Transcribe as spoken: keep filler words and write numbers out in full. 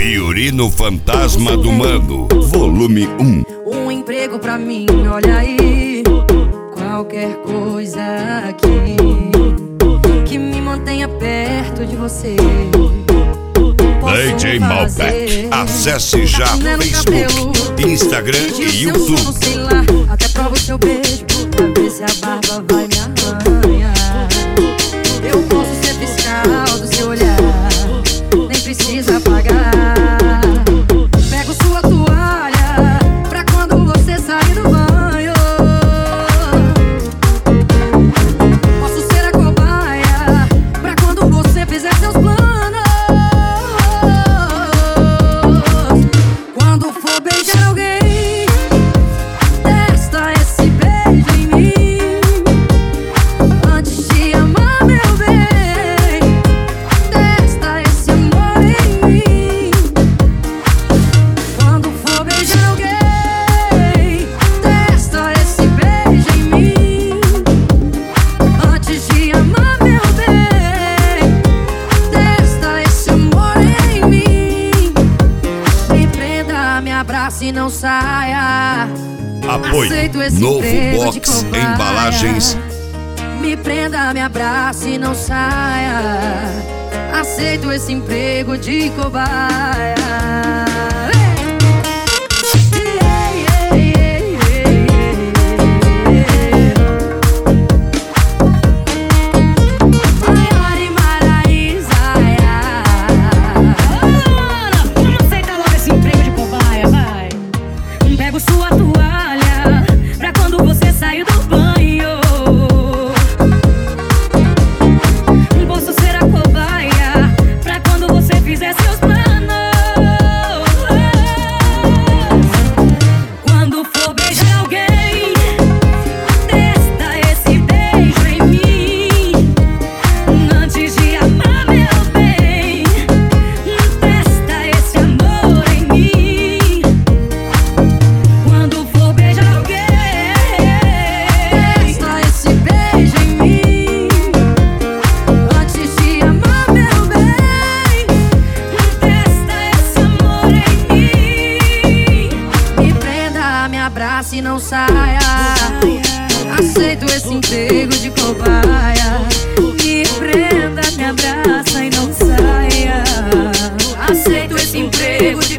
Fiorino Fantasma do Mano, volume um. Um emprego pra mim, olha aí. Qualquer coisa aqui que me mantenha perto de você. D J Malbec, acesse já Facebook, Instagram e YouTube. Sei lá, até provo seu beijo pra ver se a barba vai me arranhar. Eu posso ser fiscal do seu olhar, nem precisa pagar. Pego sua toalha pra quando você sair do banho. Posso ser a cobaia pra quando você fizer seus planos. Quando for beijar alguém, testa esse beijo em mim. Antes de amar, meu bem, testa esse amor em mim. Quando for beijar alguém, testa esse beijo em mim. Antes de amar, meu bem, testa esse amor em mim. Me prenda, me abrace e não saia. Apoio Aceito esse Novo emprego de Box cobaia. Embalagens. Me prenda, me abrace e não saia. Aceito esse emprego de cobaia. Maiara e Maraísa. Vamos aceitar logo esse emprego de cobaia, vai. Pego sua toalha pra quando você sair do banho. Posso ser a cobaia pra quando você fizer seus planos. Quando for beijar alguém, testa esse beijo em mim. Antes de amar, meu bem, testa esse amor em mim. Quando for beijar alguém, Testa esse beijo em mim. Antes de amar, meu bem, testa esse amor em mim. me prenda, me abrace e não saia. Aceito esse emprego de cobaia. Me prenda, me abraça e não saia. Aceito esse emprego de